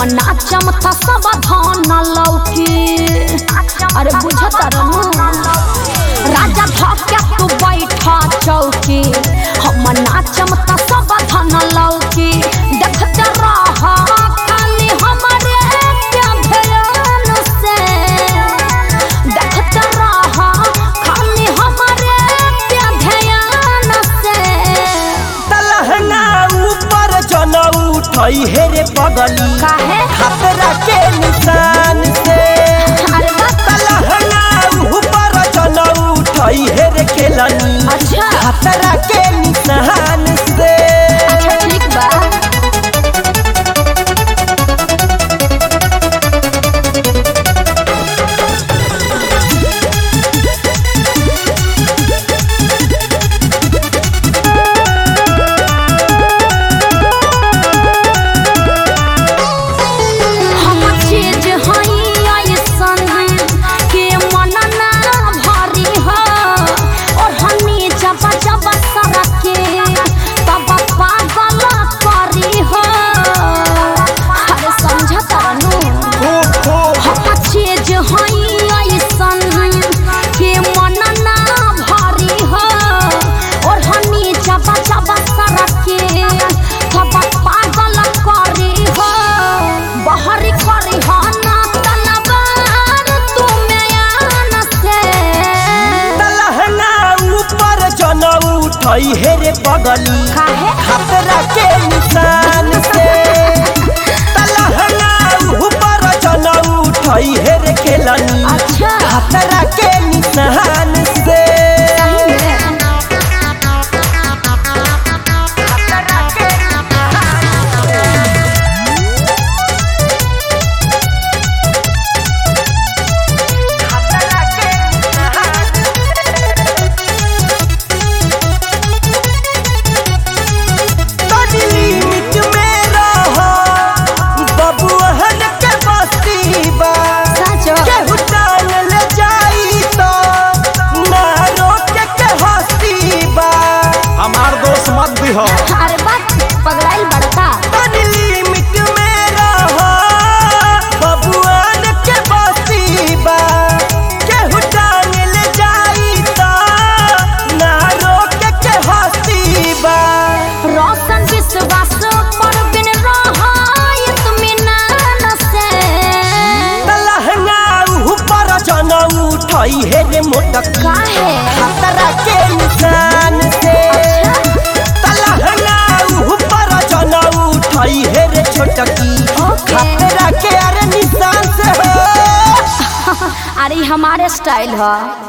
नाचम त सब धन लौकी। अरे बुझत रहनु राजा धके तू बैठा चौकी। हम नाचम त सब धन लौकी। देखते रह खाली हमरे क्या ध्यान से। देखते रह खाली हमरे क्या ध्यान से। तलहना ऊपर जन उठई हे रे पगली काहे खतरा के निशान से। तलहना ऊपर जन उठई हे रे केलनी अच्छा खतरा के निशान से। अच्छा ठीक बा। उठई हे रे पगली खतरा के निशान से। तलहना ऊपर जन उठई हे रे केलनी खतरा के निशान से। अरे बात पगड़ाइल बड़का लिमिट में रहो बबुआन के बसीबा। केहू टांग ले जाई तो ना रोक के हसीबा। रोशन विश्वास पर बिन रहाय इत्मीनान से। तलहना ऊपर जन उठई हे रे मोटक काहे खतरा के निशान से। उठई हे रे छोटकी खतरा के अरे निशान से हो। अरे हमारे स्टाइल है।